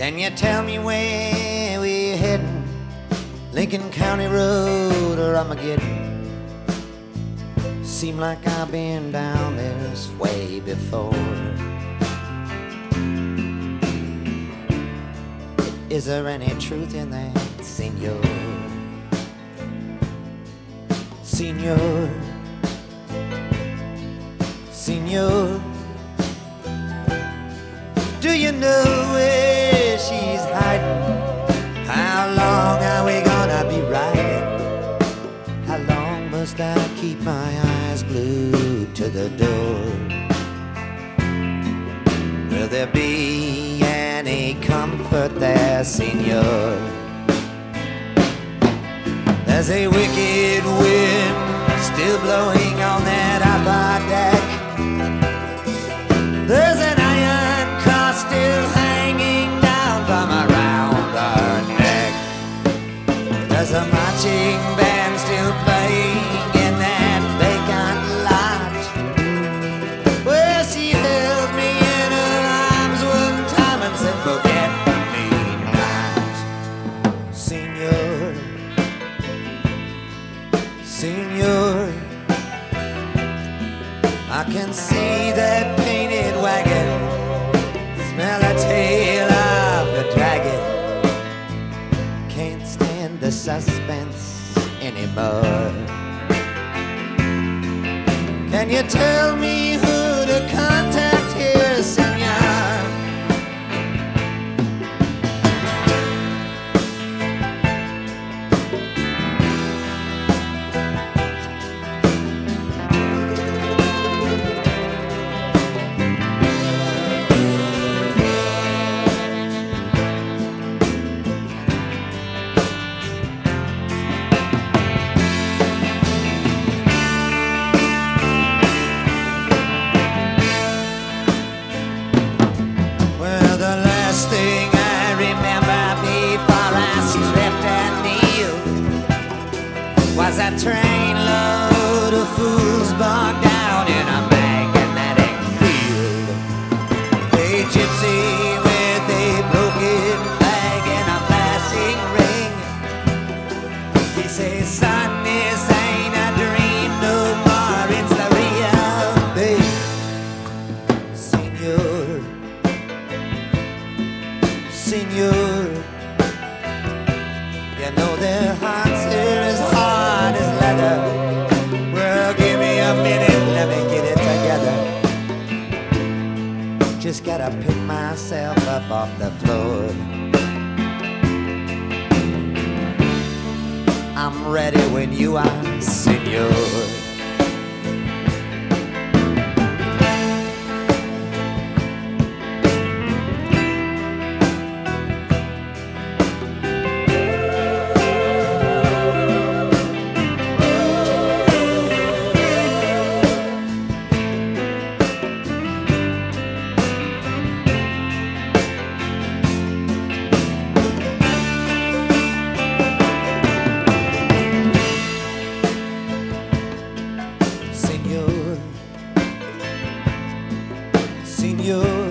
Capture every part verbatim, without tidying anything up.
Can you tell me where we're heading? Lincoln County Road or Armageddon? Seem like I've been down this way before. Is there any truth in that, senor? Senor, senor, do you know where she's hiding? How long are we gonna be riding? How long must I keep my eyes glued to the door? Will there be any comfort there, senor? There's a wicked wind still blowing on that upper deck. There's an iron cross still hanging down from around our neck. There's a marching band still playing in that vacant lot where she held me in her arms one time and said, forget me not, senor. Senor, I can see that painted wagon, smell the tail of the dragon. Can't stand the suspense anymore. Can you tell me who to contact here, senor? Was a trainload of fools bogged down in a magnetic field. A gypsy with a broken flag and a flashing ring. He says, son, this ain't a dream no more, it's the real thing. Senor, senor, you know their hearts are as hard as leather. Well, give me a minute, let me get it together. Just gotta pick myself up off the floor. I'm ready when you are, senor. Senor,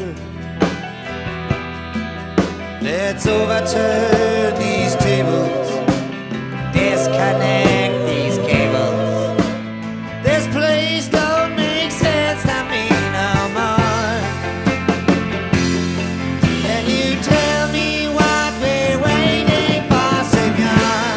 let's overturn these tables, disconnect these cables. This place don't make sense to me no more. Can you tell me what we're waiting for, senor?